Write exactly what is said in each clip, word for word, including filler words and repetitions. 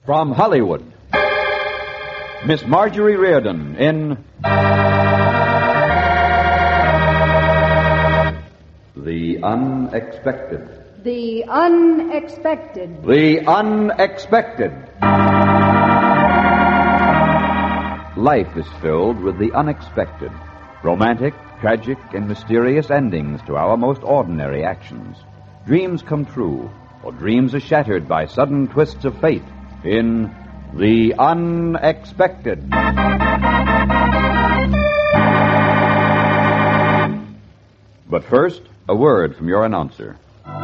From Hollywood, Miss Marjorie Riordan in The Unexpected. The Unexpected. The Unexpected. Life is filled with the unexpected. Romantic, tragic, and mysterious endings to our most ordinary actions. Dreams come true, or dreams are shattered by sudden twists of fate in The Unexpected. But first, a word from your announcer.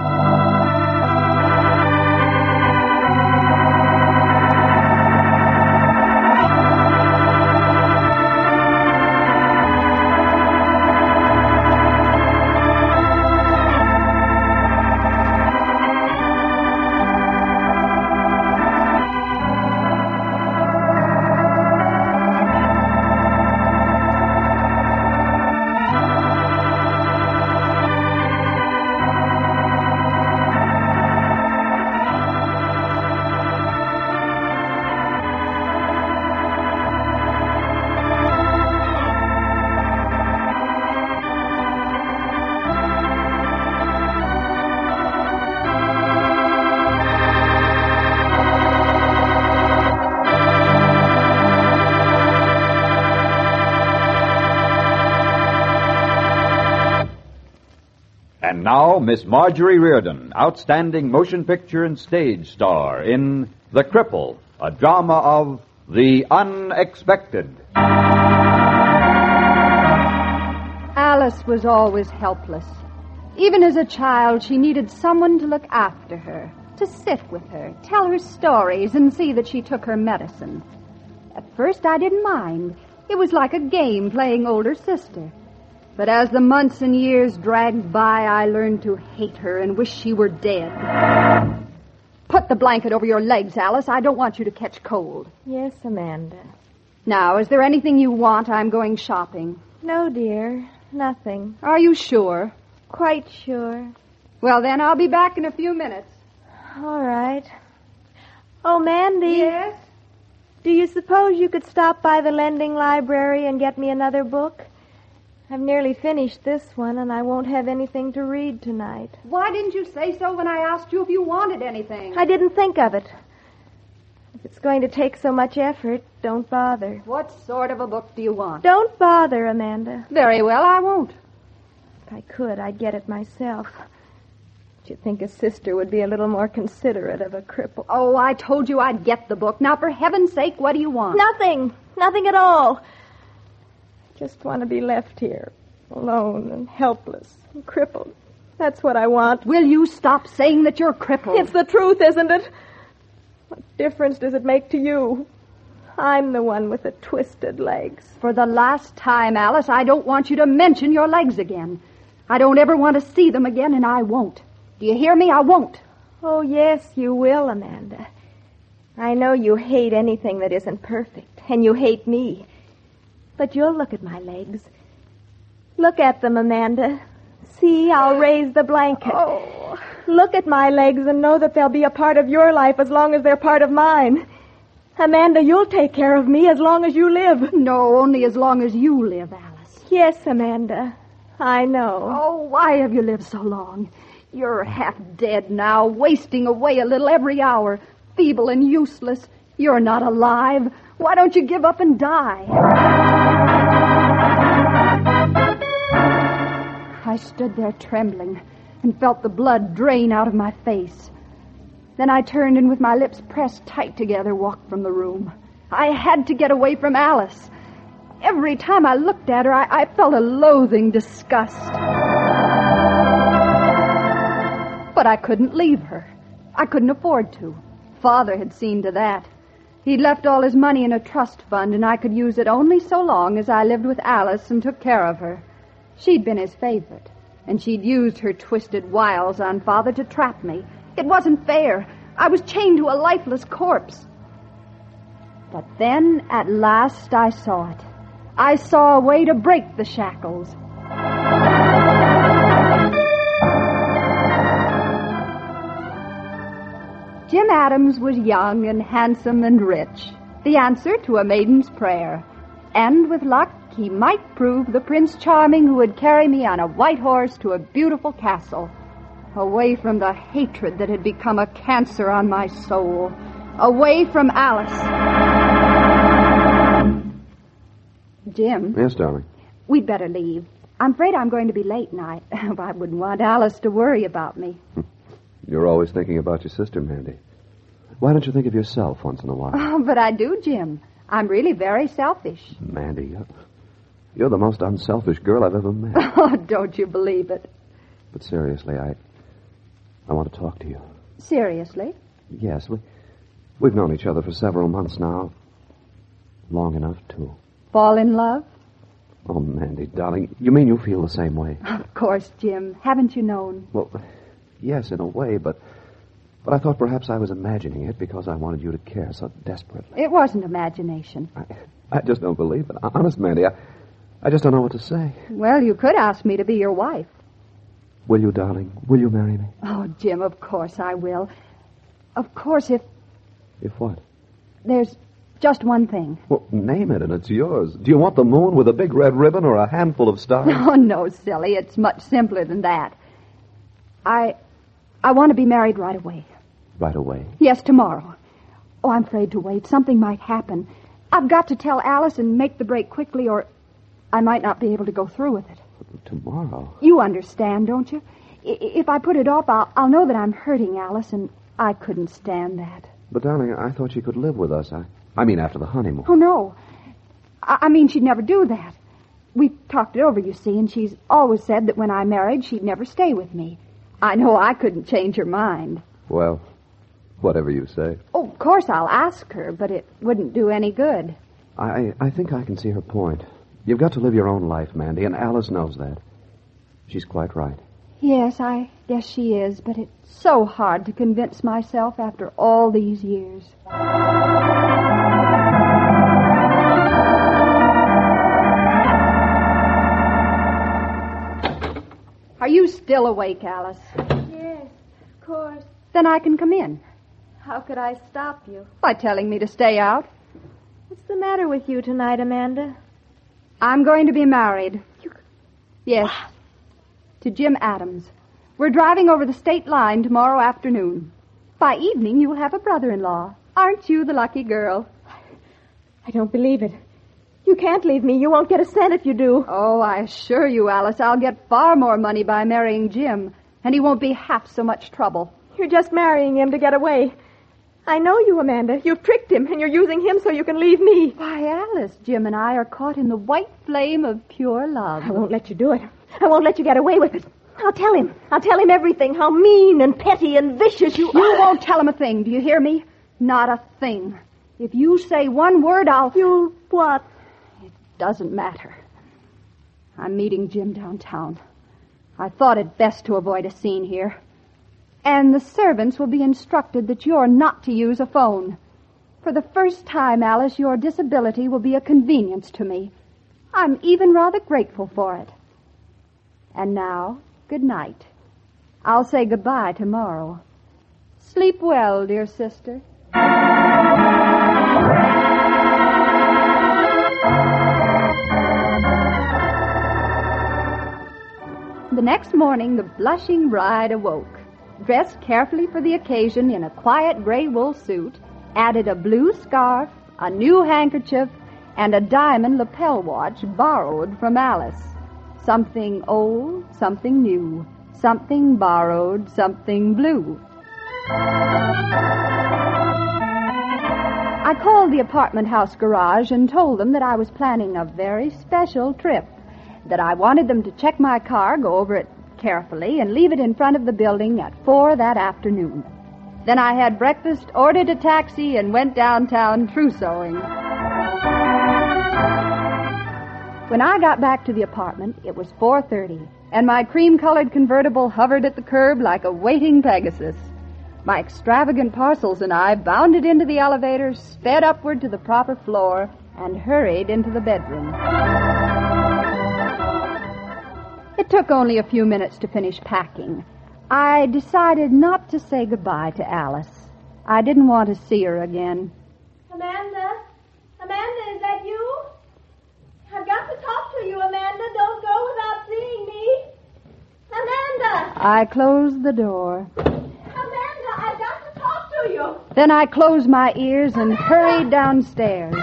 And now, Miss Marjorie Riordan, outstanding motion picture and stage star in The Cripple, a drama of the unexpected. Alice was always helpless. Even as a child, she needed someone to look after her, to sit with her, tell her stories, and see that she took her medicine. At first, I didn't mind. It was like a game playing older sister. But as the months and years dragged by, I learned to hate her and wish she were dead. Put the blanket over your legs, Alice. I don't want you to catch cold. Yes, Amanda. Now, is there anything you want? I'm going shopping. No, dear. Nothing. Are you sure? Quite sure. Well, then, I'll be back in a few minutes. All right. Oh, Mandy. Yes? Do you suppose you could stop by the lending library and get me another book? I've nearly finished this one, and I won't have anything to read tonight. Why didn't you say so when I asked you if you wanted anything? I didn't think of it. If it's going to take so much effort, don't bother. What sort of a book do you want? Don't bother, Amanda. Very well, I won't. If I could, I'd get it myself. But you'd think a sister would be a little more considerate of a cripple. Oh, I told you I'd get the book. Now, for heaven's sake, what do you want? Nothing. Nothing at all. Just want to be left here, alone and helpless and crippled. That's what I want. Will you stop saying that you're crippled? It's the truth, isn't it? What difference does it make to you? I'm the one with the twisted legs. For the last time, Alice, I don't want you to mention your legs again. I don't ever want to see them again, and I won't. Do you hear me? I won't. Oh, yes, you will, Amanda. I know you hate anything that isn't perfect, and you hate me. But you'll look at my legs. Look at them, Amanda. See, I'll raise the blanket. Oh. Look at my legs and know that they'll be a part of your life as long as they're part of mine. Amanda, you'll take care of me as long as you live. No, only as long as you live, Alice. Yes, Amanda. I know. Oh, why have you lived so long? You're half dead now, wasting away a little every hour, feeble and useless. You're not alive. Why don't you give up and die? I stood there trembling and felt the blood drain out of my face. Then I turned and with my lips pressed tight together walked from the room. I had to get away from Alice. Every time I looked at her, I, I felt a loathing disgust. But I couldn't leave her. I couldn't afford to. Father had seen to that. He'd left all his money in a trust fund, and I could use it only so long as I lived with Alice and took care of her. She'd been his favorite, and she'd used her twisted wiles on Father to trap me. It wasn't fair. I was chained to a lifeless corpse. But then, at last, I saw it. I saw a way to break the shackles. Jim Adams was young and handsome and rich, the answer to a maiden's prayer. And with luck, he might prove the Prince Charming who would carry me on a white horse to a beautiful castle, away from the hatred that had become a cancer on my soul, away from Alice. Jim. Yes, darling. We'd better leave. I'm afraid I'm going to be late, and I, I wouldn't want Alice to worry about me. You're always thinking about your sister, Mandy. Why don't you think of yourself once in a while? Oh, but I do, Jim. I'm really very selfish. Mandy, you're, you're the most unselfish girl I've ever met. Oh, don't you believe it? But seriously, I I want to talk to you. Seriously? Yes, we, we've known each other for several months now. Long enough to... Fall in love? Oh, Mandy, darling, you mean you feel the same way? Of course, Jim. Haven't you known? Well, yes, in a way, but... But I thought perhaps I was imagining it because I wanted you to care so desperately. It wasn't imagination. I, I just don't believe it. Honest, Mandy, I, I just don't know what to say. Well, you could ask me to be your wife. Will you, darling? Will you marry me? Oh, Jim, of course I will. Of course, if... If what? There's just one thing. Well, name it and it's yours. Do you want the moon with a big red ribbon or a handful of stars? Oh, no, silly. It's much simpler than that. I... I want to be married right away. Right away? Yes, tomorrow. Oh, I'm afraid to wait. Something might happen. I've got to tell Alice and make the break quickly, or I might not be able to go through with it. Tomorrow? You understand, don't you? I- if I put it off, I'll, I'll know that I'm hurting Alice, and I couldn't stand that. But, darling, I thought she could live with us. I, I mean, after the honeymoon. Oh, no. I, I mean, she'd never do that. We've talked it over, you see, and she's always said that when I married, she'd never stay with me. I know I couldn't change her mind. Well, whatever you say. Oh, of course I'll ask her, but it wouldn't do any good. I, I think I can see her point. You've got to live your own life, Mandy, and Alice knows that. She's quite right. Yes, I guess she is, but it's so hard to convince myself after all these years. Are you still awake, Alice? Yes, of course. Then I can come in. How could I stop you? By telling me to stay out. What's the matter with you tonight, Amanda? I'm going to be married. Yes, to Jim Adams. We're driving over the state line tomorrow afternoon. By evening, you'll have a brother-in-law. Aren't you the lucky girl? I don't believe it. You can't leave me. You won't get a cent if you do. Oh, I assure you, Alice, I'll get far more money by marrying Jim, and he won't be half so much trouble. You're just marrying him to get away. I know you, Amanda. You've tricked him, and you're using him so you can leave me. Why, Alice, Jim and I are caught in the white flame of pure love. I won't let you do it. I won't let you get away with it. I'll tell him. I'll tell him everything, how mean and petty and vicious you are. You won't tell him a thing, do you hear me? Not a thing. If you say one word, I'll... You'll what? Doesn't matter. I'm meeting Jim downtown. I thought it best to avoid a scene here. And the servants will be instructed that you're not to use a phone. For the first time, Alice, your disability will be a convenience to me. I'm even rather grateful for it. And now, good night. I'll say goodbye tomorrow. Sleep well, dear sister. The next morning, the blushing bride awoke. Dressed carefully for the occasion in a quiet gray wool suit, added a blue scarf, a new handkerchief, and a diamond lapel watch borrowed from Alice. Something old, something new, something borrowed, something blue. I called the apartment house garage and told them that I was planning a very special trip, that I wanted them to check my car, go over it carefully, and leave it in front of the building at four that afternoon. Then I had breakfast, ordered a taxi, and went downtown trousseauing. When I got back to the apartment, it was four thirty, and my cream-colored convertible hovered at the curb like a waiting Pegasus. My extravagant parcels and I bounded into the elevator, sped upward to the proper floor, and hurried into the bedroom. It took only a few minutes to finish packing. I decided not to say goodbye to Alice. I didn't want to see her again. Amanda? Amanda, is that you? I've got to talk to you, Amanda. Don't go without seeing me. Amanda! I closed the door. Amanda, I've got to talk to you. Then I closed my ears and hurried downstairs.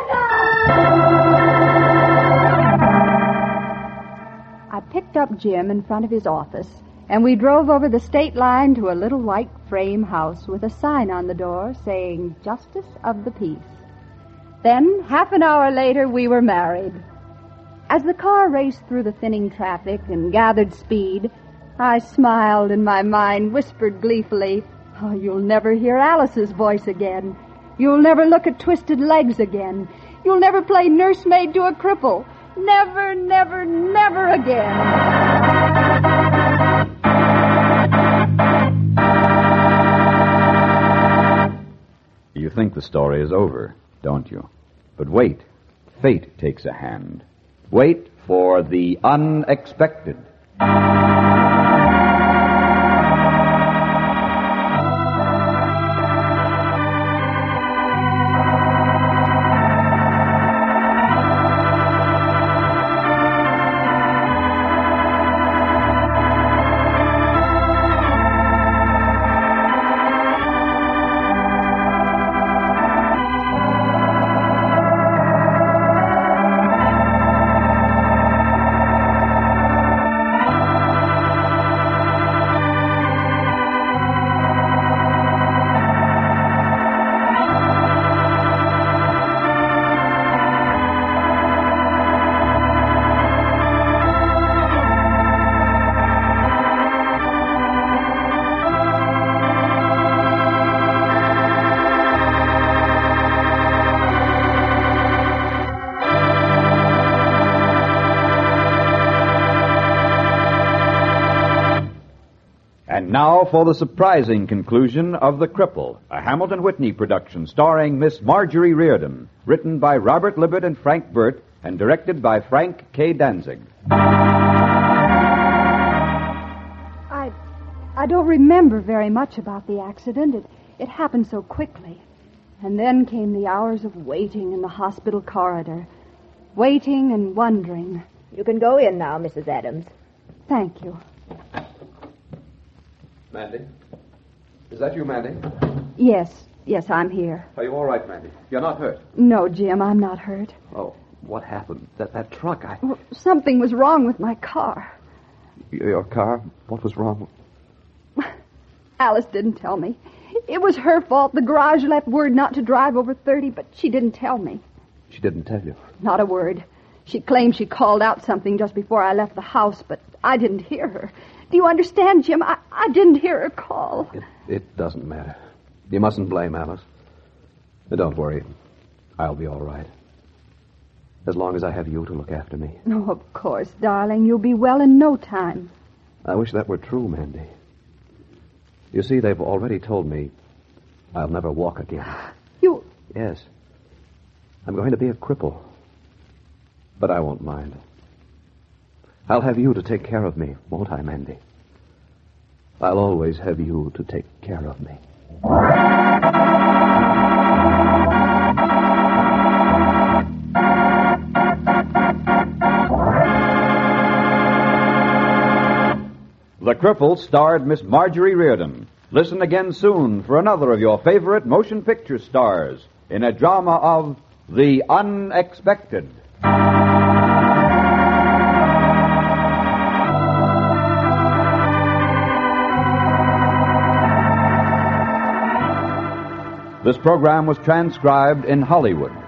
I picked up Jim in front of his office, and we drove over the state line to a little white frame house with a sign on the door saying, Justice of the Peace. Then, half an hour later, we were married. As the car raced through the thinning traffic and gathered speed, I smiled in my mind, whispered gleefully, oh, you'll never hear Alice's voice again. You'll never look at twisted legs again. You'll never play nursemaid to a cripple. Never, never, never again. You think the story is over, don't you? But wait. Fate takes a hand. Wait for the unexpected. And now for the surprising conclusion of The Cripple, a Hamilton Whitney production starring Miss Marjorie Riordan, written by Robert Libet and Frank Burt, and directed by Frank K. Danzig. I I don't remember very much about the accident. It, it happened so quickly. And then came the hours of waiting in the hospital corridor. Waiting and wondering. You can go in now, Missus Adams. Thank you. Mandy? Is that you, Mandy? Yes, yes, I'm here. Are you all right, Mandy? You're not hurt? No, Jim, I'm not hurt. Oh, what happened? That that truck, I... Well, something was wrong with my car. Your car? What was wrong? Alice didn't tell me. It was her fault. The garage left word not to drive over thirty, but she didn't tell me. She didn't tell you? Not a word. She claimed she called out something just before I left the house, but I didn't hear her. Do you understand, Jim? I, I didn't hear her call. It, it doesn't matter. You mustn't blame Alice. But don't worry. I'll be all right. As long as I have you to look after me. Oh, of course, darling. You'll be well in no time. I wish that were true, Mandy. You see, they've already told me I'll never walk again. You... Yes. I'm going to be a cripple. But I won't mind. I'll have you to take care of me, won't I, Mandy? I'll always have you to take care of me. The Cripple starred Miss Marjorie Riordan. Listen again soon for another of your favorite motion picture stars in a drama of The Unexpected. This program was transcribed in Hollywood.